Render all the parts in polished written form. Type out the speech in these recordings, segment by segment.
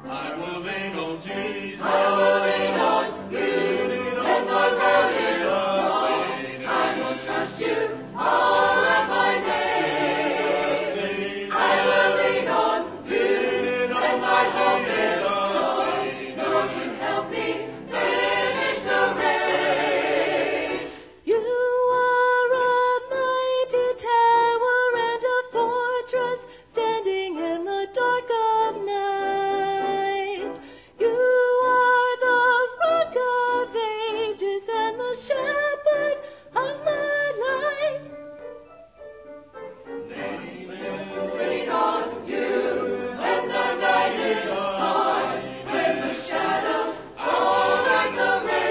I will lean on Jesus. I will lean on you. When the road is long, I will trust you all of my days. I will lean on you. When my hope is gone, Lord, you help me finish the race. You are a mighty tower and a fortress standing in the dark of night. You are the rock of ages and the shepherd of my life. Lean on you when the night is long, when the shadows fall like the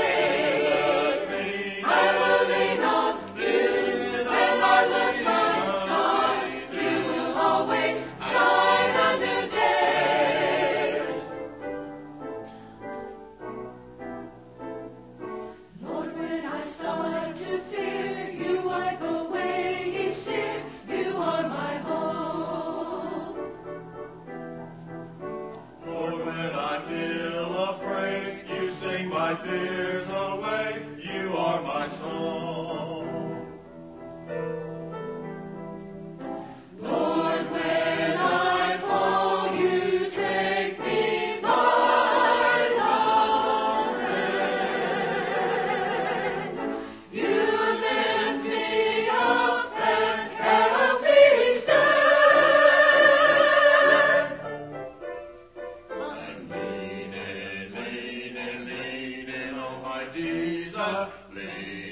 rain. I will lean on you when I lose my star. You will always shine a new day. Lord, when I start to fear, you wipe away each tear. You are my hope. Lord, when I feel afraid, you sing my fears away. You are my song. Lord, when I fall, you take me by the hand. You lift me up and help me stand. I'm leaning on my Jesus. Leaning